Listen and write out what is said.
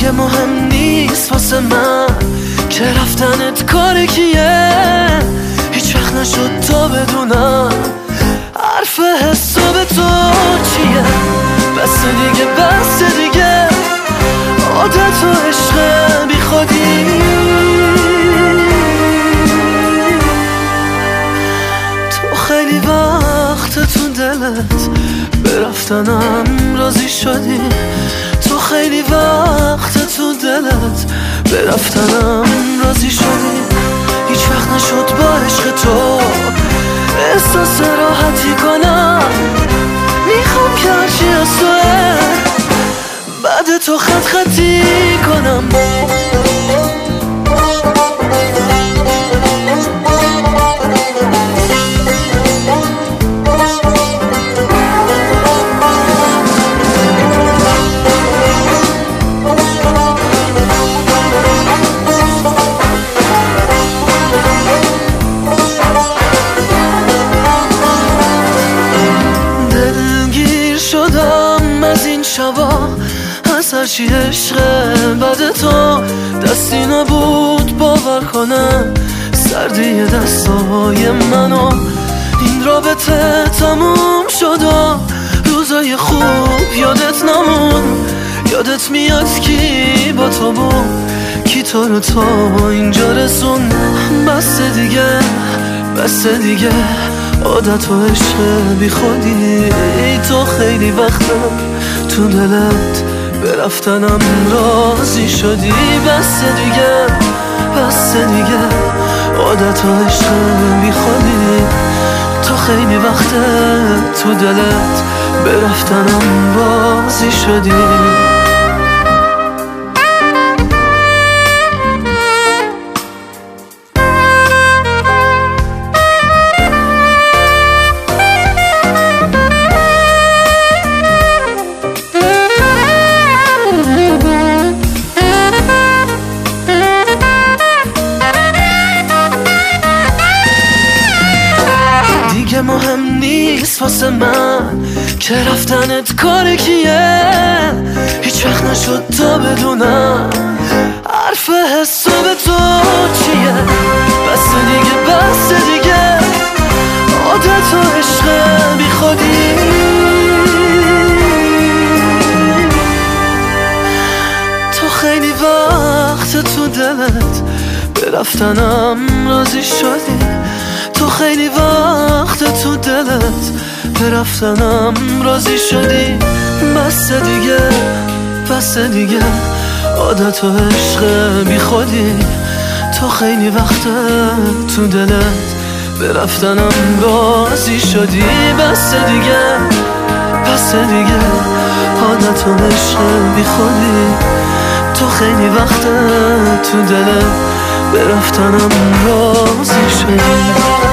دیگه مهم نیست واسه من که رفتنت کار کیه. هیچ وقت نشد تا بدونم حرف حساب تو چیه. بس دیگه بس دیگه عادت و عشق بی خودی. تو خیلی وقت تو دلت به رفتنم راضی شدی. تو خیلی وقت تو دلت به رفتنم راضی شدی. هیچ وقت نشد با عشق تو احساس راحتی کنم. میخوام که هرچی از توه بعد تو خط خطی کنم. از این شبا از هرچی عشقه بعد تو دستی نبود باور کنم. سردی دستای منو این رابطه تموم شد و روزای خوب یادت نمون. یادت میاد کی با تو بود کی تو رو تا اینجا رسون. بس دیگه بس دیگه عادت و عشق بی خودی. تو خیلی وقتا تو دلت به رفتنم راضی شدی. بس دیگه بس دیگه عادت و عشق بی خودی. تو خیلی وقتا تو دلت به رفتنم راضی شدی. دیگه مهم نیست واسه من که رفتنت کار کیه. هیچ وقت نشد تا بدونم حرف حساب تو چیه. بس دیگه عادت و عشق بی خودی. تو خیلی وقت تو دلت به رفتنم راضی شدی. تو خیلی وقت تو دلت به رفتنم راضی شدی. بس دیگه عادت و عشق بی خودی. تو خیلی وقت تو دلت به رفتنم راضی شدی. بس دیگه عادت و عشق بی خودی. تو خیلی وقت تو دلت به رفتنم راضی شدی.